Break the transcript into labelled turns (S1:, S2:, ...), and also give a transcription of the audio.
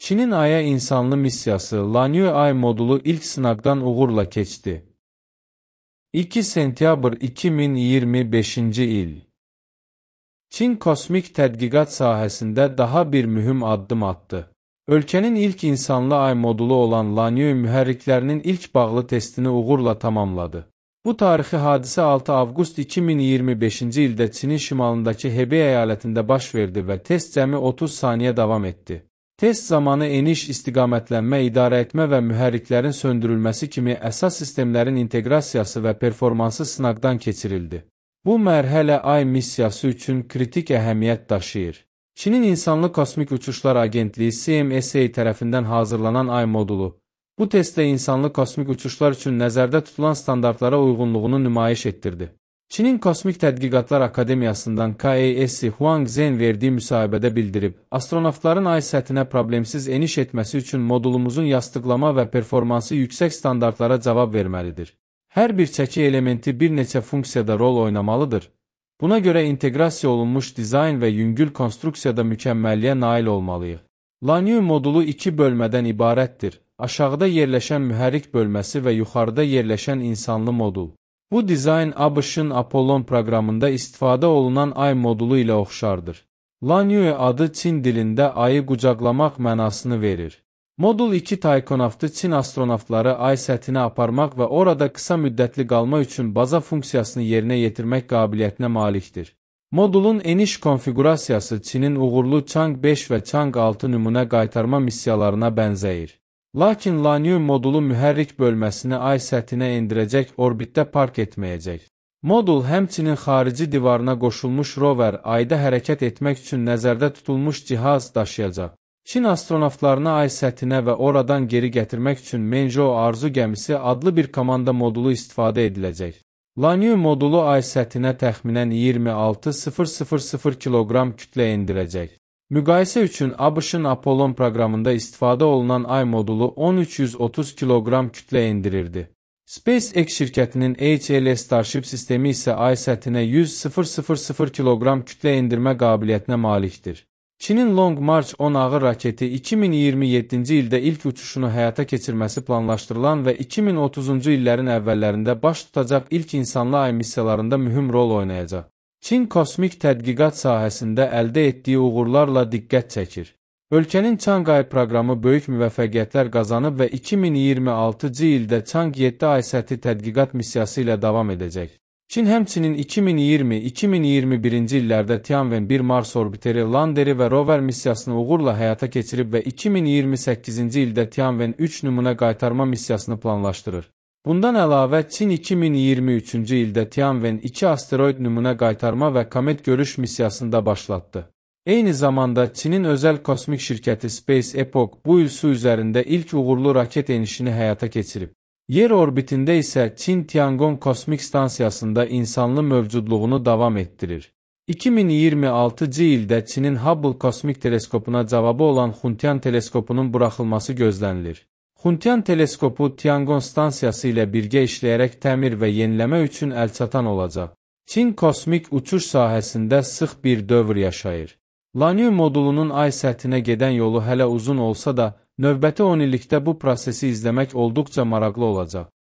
S1: Çinin Ay'a insanlı missiyası Lanyu Ay modulu ilk sınaqdan uğurla keçdi. 2 sentyabr 2025-ci il. Çin kosmik tədqiqat sahəsində daha bir mühüm addım attı. Ölkənin ilk insanlı ay modulu olan Lanyu mühərriklərinin ilk bağlı testini uğurla tamamladı. Bu tarixi hadisə 6 avqust 2025-ci ildə Çinin şimalındakı Hebei əyalətində baş verdi və test cəmi 30 saniyə davam etdi. Test zamanı eniş, istiqamətlənmə, idarəetmə və mühərriklərin söndürülməsi kimi əsas sistemlərin inteqrasiyası və performansı sınaqdan keçirildi. Bu mərhələ Ay missiyası üçün kritik əhəmiyyət daşıyır. Çinin İnsanlı Kosmik Uçuşlar Agentliyi CMSA tərəfindən hazırlanan Ay modulu, bu testdə insanlı kosmik uçuşlar üçün nəzərdə tutulan standartlara uyğunluğunu nümayiş etdirdi. Çinin Kosmik Tədqiqatlar Akademiyasından KASC Huang Zhen verdiyi müsahibədə bildirib, astronavtların ay səthinə problemsiz eniş etməsi üçün modulumuzun yastıqlama və performansı yüksək standartlara cavab verməlidir. Hər bir çəki elementi bir neçə funksiyada rol oynamalıdır. Buna görə inteqrasiya olunmuş dizayn və yüngül konstruksiyada mükəmməlliyə nail olmalıyıq. Lanyu modulu iki bölmədən ibarətdir. Aşağıda yerləşən mühərrik bölməsi və yuxarıda yerləşən insanlı modul. Bu dizayn ABŞ-ın Apollon proqramında istifadə olunan Ay modulu ilə oxşardır. Lanyu adı Çin dilində ayı qucaqlamaq mənasını verir. Modul 2 taykonavtı Çin astronavtları ay səthinə aparmaq və orada qısa müddətli qalma üçün baza funksiyasını yerinə yetirmək qabiliyyətinə malikdir. Modulun eniş konfiqurasiyası Çinin uğurlu Chang 5 və Chang 6 nümunə qaytarma missiyalarına bənzəyir. Lakin Lanyu modulu mühərrik bölməsini ay səthinə endirəcək, orbitdə park etməyəcək. Modul həmçinin xarici divarına qoşulmuş rover ayda hərəkət etmək üçün nəzərdə tutulmuş cihaz daşıyacaq. Çin astronavtlarını ay səthinə və oradan geri gətirmək üçün Menzhou Arzu gəmisi adlı bir komanda modulu istifadə ediləcək. Lanyu modulu ay səthinə təxminən 26,000 kiloqram kütlə endirəcək. Müqayisə üçün ABŞ-ın Apollon proqramında istifadə olunan ay modulu 1330 kiloqram kütlə endirirdi. SpaceX şirkətinin HLS Starship sistemi isə ay səthinə 100,000 kiloqram kütlə endirmə qabiliyyətinə malikdir. Çinin Long March 10 ağır raketi 2027-ci ildə ilk uçuşunu həyata keçirməsi planlaşdırılan və 2030-cu illərin əvvəllərində baş tutacaq ilk insanlı ay missiyalarında mühüm rol oynayacaq. Çin kosmik tədqiqat sahəsində əldə etdiyi uğurlarla diqqət çəkir. Ölkənin Chang Ay proqramı böyük müvəffəqiyyətlər qazanıb və 2026-cı ildə Chang 7 ay səthi tədqiqat missiyası ilə davam edəcək. Çin həmçinin 2020-2021-ci illərdə Tianwen 1 Mars orbiteri, landeri və rover missiyasını uğurla həyata keçirib və 2028-ci ildə Tianwen 3 nümunə qaytarma missiyasını planlaşdırır. Bundan əlavə, Çin 2023-cü ildə Tianwen 2 asteroid nümunə qaytarma və komet görüş missiyasını da başlatdı. Eyni zamanda Çinin özəl kosmik şirkəti SpaceX bu il su üzərində ilk uğurlu raket enişini həyata keçirib. Yer orbitində isə Çin Tiangong kosmik stansiyasında insanlı mövcudluğunu davam etdirir. 2026-cı ildə Çinin Hubble kosmik teleskopuna cavabı olan Xuntian teleskopunun buraxılması gözlənilir. Xuntian teleskopu Tiangong stansiyası ilə birgə işləyərək təmir və yeniləmə üçün əlçatan olacaq. Çin kosmik uçuş sahəsində sıx bir dövr yaşayır. Lanyu modulunun ay səthinə gedən yolu hələ uzun olsa da, növbəti 10 illikdə bu prosesi izləmək olduqca maraqlı olacaq.